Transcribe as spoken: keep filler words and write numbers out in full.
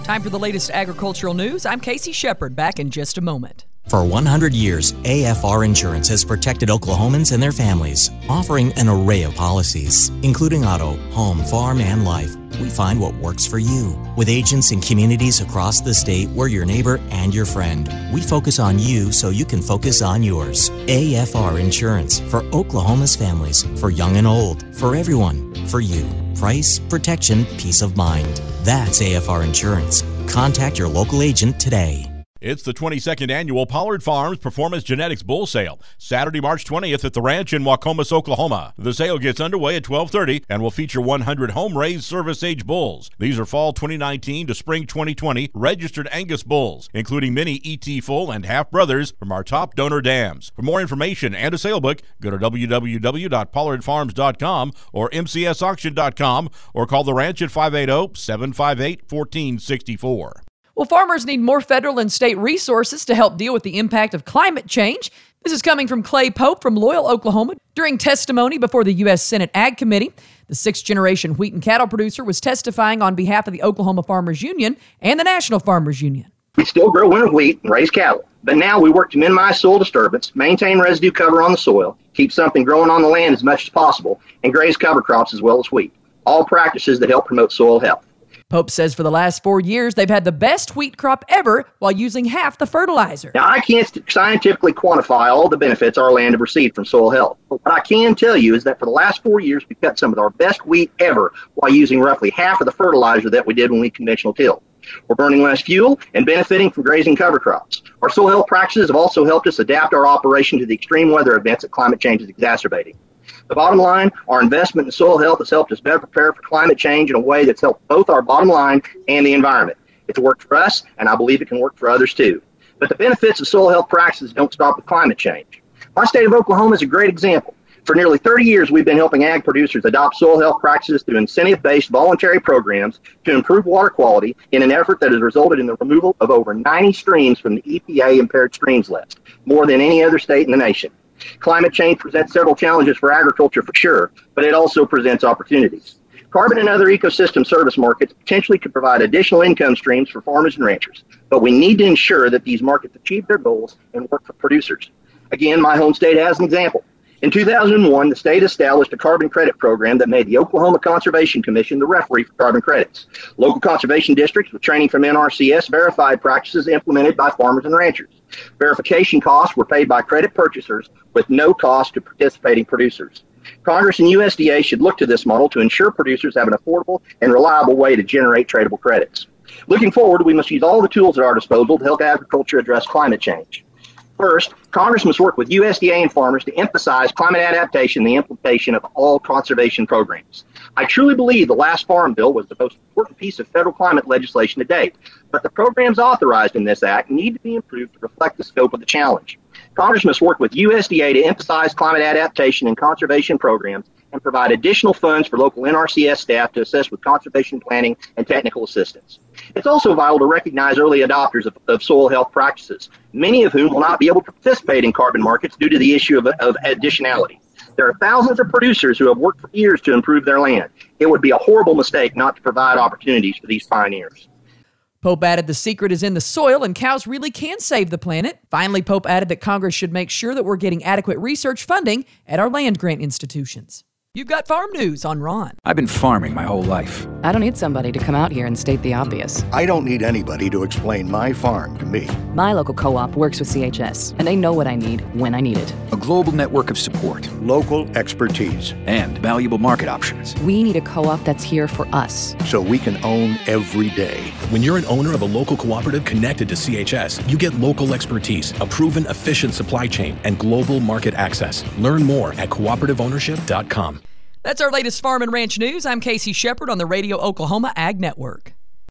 Time for the latest agricultural news. I'm Casey Shepard, back in just a moment. For one hundred years, A F R Insurance has protected Oklahomans and their families, offering an array of policies, including auto, home, farm, and life. We find what works for you. With agents in communities across the state, we're your neighbor and your friend. We focus on you so you can focus on yours. A F R Insurance, for Oklahoma's families, for young and old, for everyone, for you. Price, protection, peace of mind. That's A F R Insurance. Contact your local agent today. It's the twenty-second annual Pollard Farms Performance Genetics Bull Sale, Saturday, March twentieth at the ranch in Wacomas, Oklahoma. The sale gets underway at twelve thirty and will feature one hundred home-raised service-age bulls. These are fall twenty nineteen to spring twenty twenty registered Angus bulls, including many E T full and half brothers from our top donor dams. For more information and a sale book, go to w w w dot pollard farms dot com or m c s auction dot com or call the ranch at five eight zero, seven five eight, one four six four. Well, farmers need more federal and state resources to help deal with the impact of climate change. This is coming from Clay Pope from Loyal, Oklahoma. During testimony before the U S Senate Ag Committee, the sixth-generation wheat and cattle producer was testifying on behalf of the Oklahoma Farmers Union and the National Farmers Union. We still grow winter wheat and raise cattle, but now we work to minimize soil disturbance, maintain residue cover on the soil, keep something growing on the land as much as possible, and graze cover crops as well as wheat. All practices that help promote soil health. Pope says for the last four years, they've had the best wheat crop ever while using half the fertilizer. Now, I can't scientifically quantify all the benefits our land have received from soil health, but what I can tell you is that for the last four years, we've cut some of our best wheat ever while using roughly half of the fertilizer that we did when we conventional tilled. We're burning less fuel and benefiting from grazing cover crops. Our soil health practices have also helped us adapt our operation to the extreme weather events that climate change is exacerbating. The bottom line, our investment in soil health has helped us better prepare for climate change in a way that's helped both our bottom line and the environment. It's worked for us, and I believe it can work for others too. But the benefits of soil health practices don't stop with climate change. My state of Oklahoma is a great example. For nearly thirty years, we've been helping ag producers adopt soil health practices through incentive-based voluntary programs to improve water quality in an effort that has resulted in the removal of over ninety streams from the E P A impaired streams list, more than any other state in the nation. Climate change presents several challenges for agriculture for sure, but it also presents opportunities. Carbon and other ecosystem service markets potentially could provide additional income streams for farmers and ranchers, but we need to ensure that these markets achieve their goals and work for producers. Again, my home state has an example. In two thousand one, the state established a carbon credit program that made the Oklahoma Conservation Commission the referee for carbon credits. Local conservation districts with training from N R C S verified practices implemented by farmers and ranchers. Verification costs were paid by credit purchasers with no cost to participating producers. Congress and U S D A should look to this model to ensure producers have an affordable and reliable way to generate tradable credits. Looking forward, we must use all the tools at our disposal to help agriculture address climate change. First, Congress must work with U S D A and farmers to emphasize climate adaptation and the implementation of all conservation programs. I truly believe the last Farm Bill was the most important piece of federal climate legislation to date, but the programs authorized in this act need to be improved to reflect the scope of the challenge. Congress must work with U S D A to emphasize climate adaptation and conservation programs and provide additional funds for local N R C S staff to assist with conservation planning and technical assistance. It's also vital to recognize early adopters of, of soil health practices, many of whom will not be able to participate in carbon markets due to the issue of, of additionality. There are thousands of producers who have worked for years to improve their land. It would be a horrible mistake not to provide opportunities for these pioneers. Pope added the secret is in the soil and cows really can save the planet. Finally, Pope added that Congress should make sure that we're getting adequate research funding at our land grant institutions. You've got farm news on Ron. I've been farming my whole life. I don't need somebody to come out here and state the obvious. I don't need anybody to explain my farm to me. My local co-op works with C H S, and they know what I need when I need it. A global network of support. Local expertise. And valuable market options. We need a co-op that's here for us. So we can own every day. When you're an owner of a local cooperative connected to C H S, you get local expertise, a proven efficient supply chain, and global market access. Learn more at cooperative ownership dot com. That's our latest Farm and Ranch news. I'm Casey Shepard on the Radio Oklahoma Ag Network.